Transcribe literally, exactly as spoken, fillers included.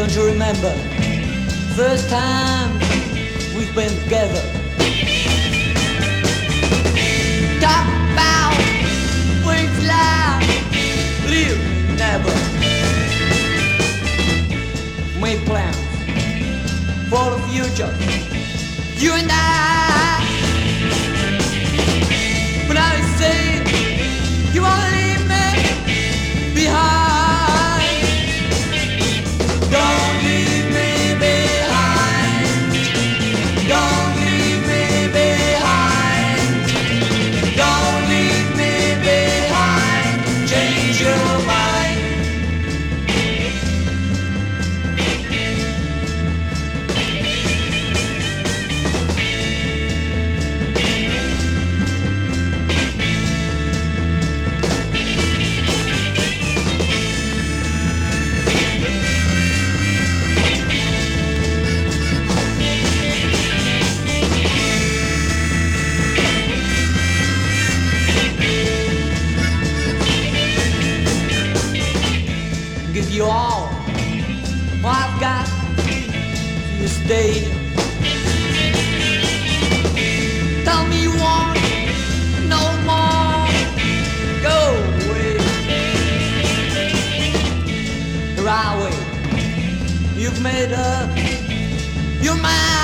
Don't you remember? First time we've been together. Talk about wings loud, live never. Made plans for the future, you and I. But now you say you wanna leave me behind. Don't leave me behind. Don't leave me behind. Don't leave me behind. Change your mind. Give you all what I've got. You stay. Tell me you want no more. Go away. The right way. You've made up your mind.